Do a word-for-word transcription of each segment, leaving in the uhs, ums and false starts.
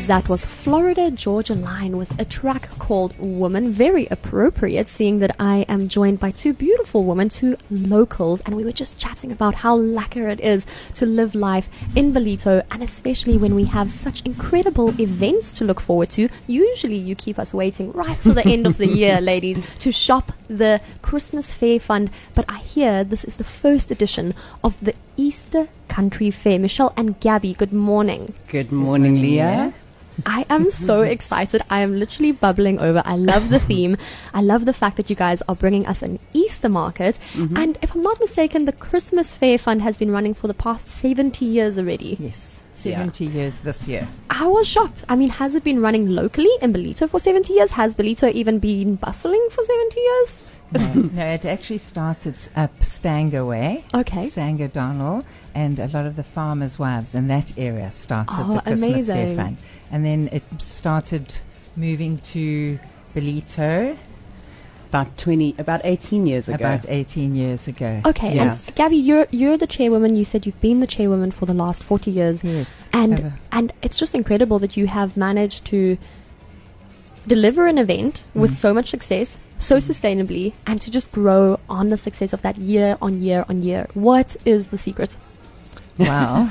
That was Florida Georgia Line with a track called Woman. Very appropriate, seeing that I am joined by two beautiful women, two locals, and we were just chatting about how lekker it is to live life in Ballito, and especially when we have such incredible events to look forward to. Usually you keep us waiting right till the end of the year, ladies, to shop the Christmas Fair Fund, but I hear this is the first edition of the Easter Country Fair. Michelle and Gabby, good morning. Good morning, Leah. I am so excited. I am literally bubbling over. I love the theme. I love the fact that you guys are bringing us an Easter market. Mm-hmm. And if I'm not mistaken, the Christmas Fair Fund has been running for the past seventy years already. Yes, seventy yeah. years this year. I was shocked. I mean, has it been running locally in Ballito for seventy years? Has Ballito even been bustling for seventy years? No, no, it actually starts it's up Stanger way. Okay. Stanger Donald, and a lot of the farmers' wives in that area started oh, the Christmas amazing. Fair Fund. And then it started moving to Ballito. About twenty, about eighteen years ago. About eighteen years ago. Okay, yeah. and Gabby, you're you're the chairwoman. You said you've been the chairwoman for the last forty years. Yes. And ever. and it's just incredible that you have managed to deliver an event mm. with so much success, so mm. sustainably, and to just grow on the success of that year on year on year. What is the secret? Wow.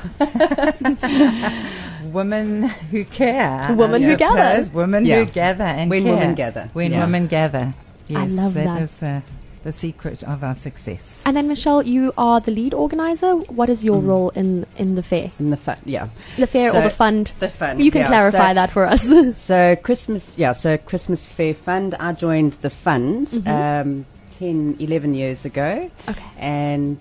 Women who care. Women who gather. Women yeah. who gather and when care. women gather. When yeah. women gather. Yes, I love that. That is the, the secret of our success. And then, Michelle, you are the lead organizer. What is your mm. role in, in the fair? In the fund, yeah. The fair so or the fund? The fund. You can yeah. clarify so that for us. so Christmas, yeah. So Christmas Fair Fund. I joined the fund mm-hmm. um, ten, eleven years ago. Okay. And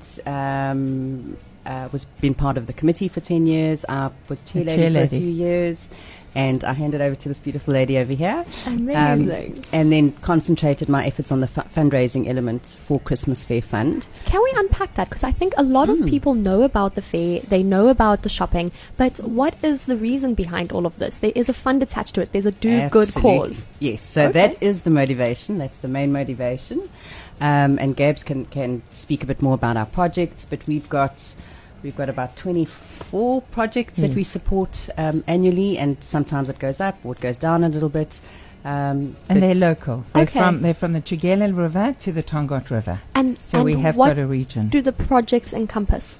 um, uh, was been part of the committee for ten years. I was chair lady, chair for a lady. few years. And I handed over to this beautiful lady over here. Amazing. Um, and then concentrated my efforts on the fu- fundraising element for Christmas Fair Fund. Can we unpack that? Because I think a lot mm. of people know about the fair, they know about the shopping, but what is the reason behind all of this? There is a fund attached to it. There's a do Absolutely. good cause. Yes, so okay. that is the motivation. That's the main motivation. Um, and Gabs can, can speak a bit more about our projects, but we've got... We've got about twenty-four projects yes. that we support um, annually, and sometimes it goes up or it goes down a little bit. Um, and they're local. They're okay. from they're from the Tugela River to the Tongaat River. And so and we have what got a region. Do the projects encompass?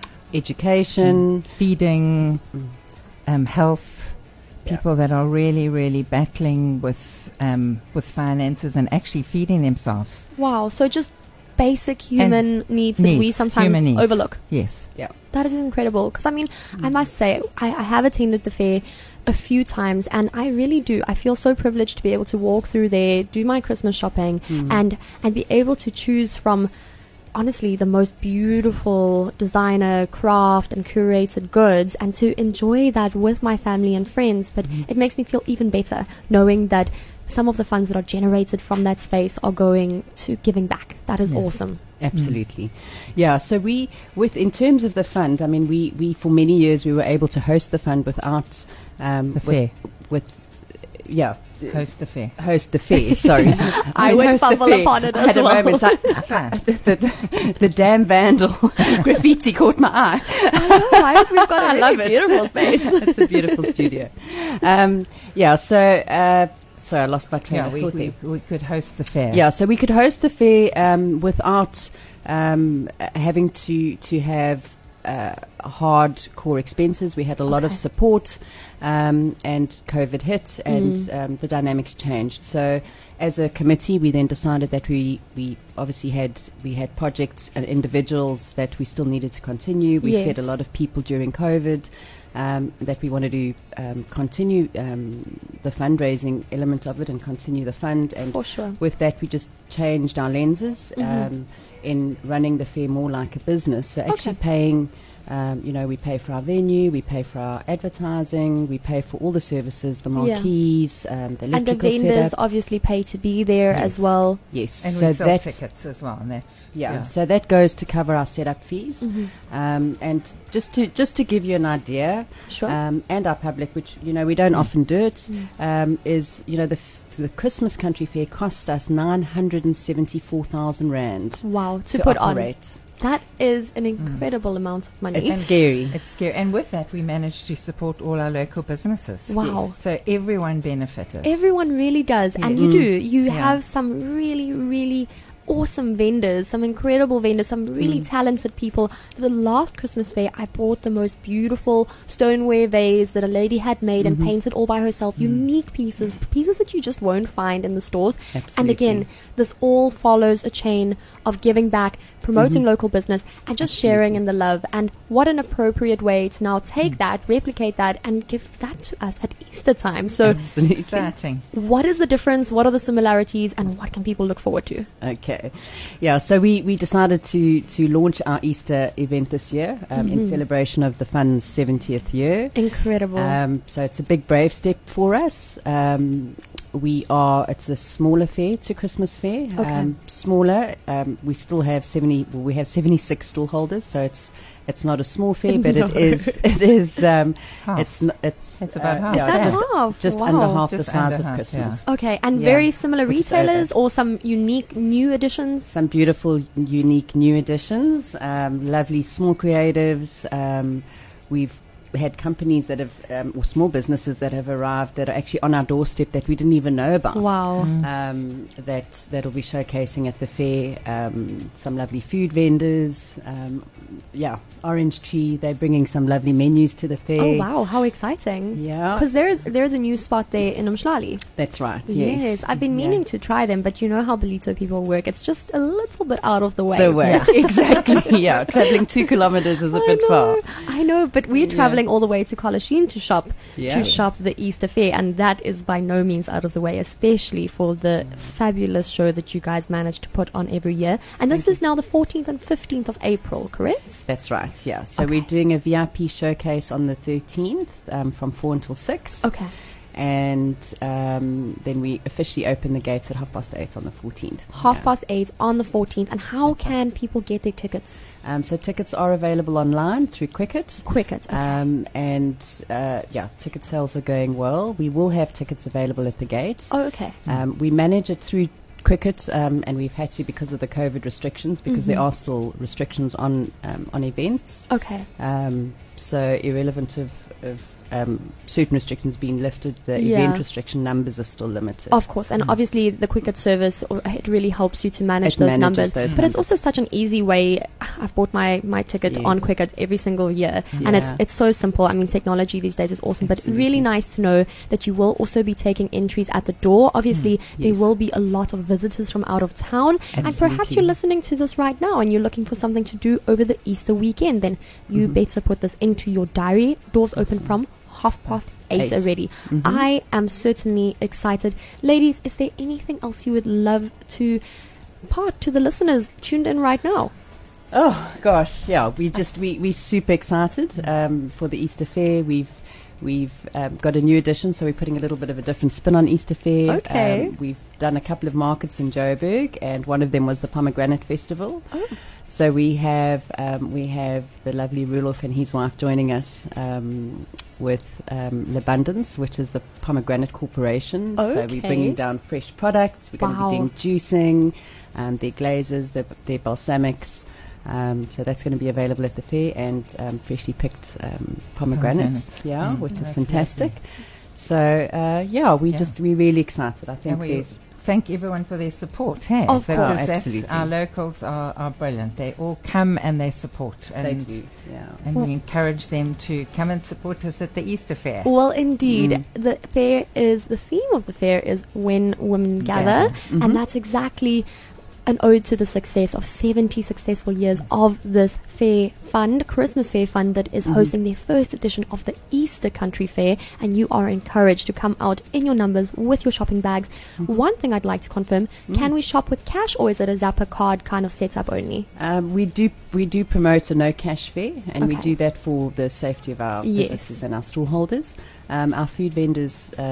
Education, mm. feeding, mm. um, health. Yeah. People that are really, really battling with um, with finances and actually feeding themselves. Wow! So just basic human needs, needs that we sometimes overlook. Yes. Yeah. That is incredible. Because, I mean, mm. I must say, I, I have attended the fair a few times, and I really do. I feel so privileged to be able to walk through there, do my Christmas shopping, mm. and, and be able to choose from, honestly, the most beautiful designer, craft, and curated goods, and to enjoy that with my family and friends. But mm. it makes me feel even better knowing that some of the funds that are generated from that space are going to giving back. That is yes. awesome. Absolutely. Mm. Yeah, so we, with in terms of the fund, I mean, we, we for many years, we were able to host the fund without... Um, the fair. With, with, yeah. Host the fair. Host the fair, sorry. I, I would fumble upon it I as had well. a moment. I, I, the, the, the damn vandal graffiti caught my eye. I know, right? We've got a I love really it. beautiful space. It's a beautiful studio. Um, yeah, so... Uh, Sorry, I lost my train yeah, of we, thought we, there. we could host the fair. Yeah, so we could host the fair um, without um, uh, having to to have uh, hardcore expenses. We had a lot okay. of support, um, and COVID hit, and mm. um, the dynamics changed. So, as a committee, we then decided that we we obviously had we had projects and individuals that we still needed to continue. We yes. fed a lot of people during COVID. Um, that we wanted to um, continue um, the fundraising element of it and continue the fund. And For sure. with that, we just changed our lenses mm-hmm. um, in running the fair more like a business. So actually okay. paying, um, you know, we pay for our venue, we pay for our advertising, we pay for all the services, the marquees, yeah. um, the and the electrical vendors setup. obviously pay to be there yes. as well. Yes, and so we sell that tickets as well. And that's yeah. yeah, so that goes to cover our setup fees. Mm-hmm. Um, and just to just to give you an idea, sure. um, and our public, which you know we don't mm. often do it, mm. um, is you know the f- the Christmas Country Fair cost us nine hundred and seventy four thousand rand. Wow, to, to put operate. on. That is an incredible amount of money. It's scary. It's scary. And with that, we managed to support all our local businesses. Wow. Yes. So everyone benefited. Everyone really does. And Yes. you do. You Yeah. have some really, really awesome vendors, some incredible vendors, some really talented people. The last Christmas fair, I bought the most beautiful stoneware vase that a lady had made and painted all by herself. Unique pieces, pieces that you just won't find in the stores. Absolutely. And again, this all follows a chain of giving back, promoting local business, and just sharing in the love. And what an appropriate way to now take that, replicate that, and give that to us at Easter time. So, Absolutely. Exciting. what is the difference? What are the similarities? And what can people look forward to? Okay. Yeah, so we, we decided to, to launch our Easter event this year um, in celebration of the Fund's seventieth year. Incredible. Um, so it's a big, brave step for us. Um, we are, it's a smaller fair to Christmas fair. Okay. Um, smaller. Um, we still have seventy, well, we have seventy-six stall holders, so it's it's not a small fair, but No. it is, it is, um, Half. it's, n- it's, It's about half. yeah, Is that just, half? just Wow. under half the Just size under of half, Christmas. Okay, and Yeah. very similar Which is retailers over. or some unique new additions? Some beautiful, unique new additions, um, lovely small creatives. Um, we've had companies that have, um, or small businesses that have arrived that are actually on our doorstep that we didn't even know about. Wow. Um, that that'll be showcasing at the fair. Um, some lovely food vendors. Um, yeah, Orange Tree. They're bringing some lovely menus to the fair. Oh, wow, how exciting. Yeah, Because there, there's a new spot there in Umhlali. that's right. Yes, I've been Yeah. meaning to try them, but you know how Belito people work. It's just a little bit out of the way. The way, exactly. Yeah, traveling two kilometers is a I bit know, far. I know, but we're Yeah. traveling all the way to Colachine to shop Yeah. to shop the Easter fair, and that is by no means out of the way, especially for the fabulous show that you guys manage to put on every year. And this Thank is now the fourteenth and fifteenth of April, correct? That's right, yeah. So Okay. we're doing a V I P showcase on the thirteenth um, from four until six. Okay. And um, then we officially open the gates at half past eight on the fourteenth. Half Yeah. past eight on the fourteenth. And how That's right. can people get their tickets? Um, so tickets are available online through Quicket. Quicket. Okay. Um, and uh, yeah, ticket sales are going well. We will have tickets available at the gate. oh, okay. Um, we manage it through Quicket, um, and we've had to because of the COVID restrictions, because there Mhm. are still restrictions on um, on events. Okay. Um, so irrelevant of, of um, certain restrictions being lifted, the Yeah. event restriction numbers are still limited. Of course, and Mm. obviously the Quicket service, or- it really helps you to manage It those manages numbers. those but it's numbers. also such an easy way. I've bought my, my ticket on Yes. Quicket every single year, and it's Yeah. it's so simple. I mean, technology these days is awesome, but Absolutely. really nice to know that you will also be taking entries at the door. Obviously, there Yes. will be a lot of visitors from out of town, and perhaps Absolutely. you're listening to this right now and you're looking for something to do over the Easter weekend. Then you Mhm. better put this into your diary. Doors open Awesome. from half past eight, Eight. already. Mhm. I am certainly excited. Ladies, is there anything else you would love to part to the listeners tuned in right now? Oh gosh, yeah, we just we we super excited um, for the Easter Fair. We've we've um, got a new edition, so we're putting a little bit of a different spin on Easter Fair. Okay. Um, we've done a couple of markets in Joburg, and one of them was the Pomegranate Festival. Oh. So we have um, we have the lovely Rudolph and his wife joining us um, with um, L'Abundance, which is the Pomegranate Corporation. So we're Okay. bringing down fresh products. We're going to Wow. be doing juicing, um, their glazes, their, their balsamics. Um, so that's going to be available at the fair, and um, freshly picked um, pomegranates. Pomegranates. Yeah, Mm, which is that's fantastic. So uh, yeah, we Yeah. just we're really excited. I think And we there's thank everyone for their support. Hey? Of Because course. that's- Absolutely. Our locals are, are brilliant. They all come and they support. they And, do. Yeah. and Well- we encourage them to come and support us at the Easter Fair. Well, indeed, Mm. the fair is the theme of the fair is when women gather, Mhm. and that's exactly an ode to the success of seventy successful years of this fair fund, Christmas Fair Fund, that is Mhm. hosting their first edition of the Easter Country Fair, and you are encouraged to come out in your numbers with your shopping bags. Mhm. One thing I'd like to confirm, Mm. can we shop with cash, or is it a Zappa card kind of setup only? Um, we do we do promote a no cash fair, and we Okay. do that for the safety of our Yes. visitors and our stall holders. Um, our food vendors uh,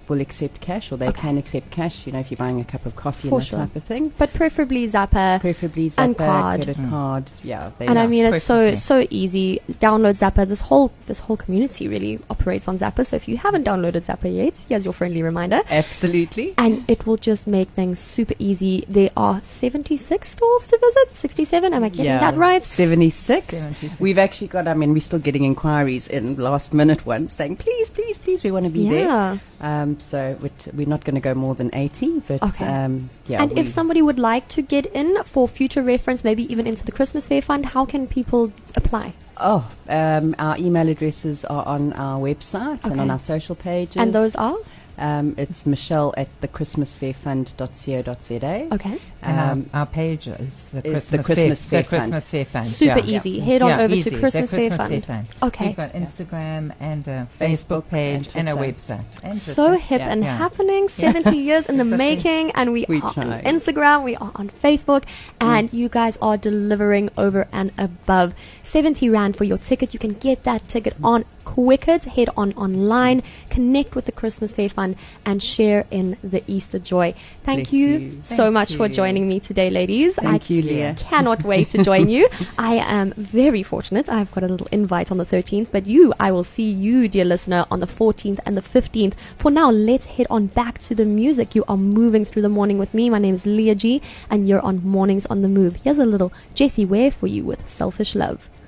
will accept cash, or they Okay. can accept cash, you know, if you're buying a cup of coffee For and that sure. type of thing. But preferably Zapper. Preferably And Zapper, card. credit Mm. card. Yeah. they- And I Yeah, mean, it's so preferably. so easy. Download Zapper. This whole this whole community really operates on Zapper. So if you haven't downloaded Zapper yet, here's your friendly reminder. Absolutely. And it will just make things super easy. There are seventy-six stores to visit. sixty-seven. Am I getting that right? seventy-six. seventy-six. We've actually got, I mean, we're still getting inquiries in last minute ones saying, please, please, please, we want to be there. Yeah. Um, so we're, t- we're not going to go more than eighty, but Okay. um, yeah. And we- if somebody would like to get in for future reference, maybe even into the Christmas Fair Fund, how can people apply? Oh, um, our email addresses are on our website and Okay. on our social pages. And those are? Um, it's Michelle at the christmas fair fund dot co dot za. Okay. And Um, our, our page is the is Christmas, the Christmas Fair, Fair the Fund. Christmas Fair Fund. Super yeah. easy. Head on Yeah, over easy. to The Christmas Fair Christmas Fund. Fair Fund. Okay. We've got Instagram and a Facebook Facebook page and and, a Twitter. website. And So Twitter. hip Yeah, and yeah. happening, seventy years in the making, and we, We are try. on Instagram, we are on Facebook, and you guys are delivering over and above. seventy Rand for your ticket. You can get that ticket on Quicket. Head on online, connect with the Christmas Fair Fund, and share in the Easter joy. Thank Bless you, you. so Thank much for you. joining me today, ladies. Thank I you, Leah. cannot wait to join you. I am very fortunate. I've got a little invite on the thirteenth, but you, I will see you, dear listener, on the fourteenth and the fifteenth. For now, let's head on back to the music. You are moving through the morning with me. My name is Leah G, and you're on Mornings on the Move. Here's a little Jessie Ware for you with Selfish Love.